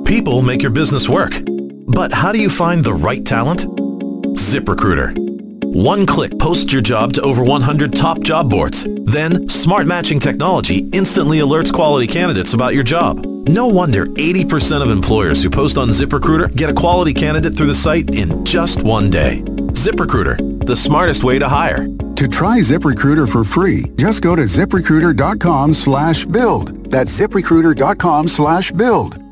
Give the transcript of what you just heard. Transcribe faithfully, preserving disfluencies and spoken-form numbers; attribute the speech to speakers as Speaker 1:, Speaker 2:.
Speaker 1: People make your business work. But how do you find the right talent? ZipRecruiter. One click posts your job to over one hundred top job boards. Then, smart matching technology instantly alerts quality candidates about your job. No wonder eighty percent of employers who post on ZipRecruiter get a quality candidate through the site in just one day. ZipRecruiter, the smartest way to hire.
Speaker 2: To try ZipRecruiter for free, just go to ZipRecruiter.com slash build. That's ZipRecruiter.com slash build.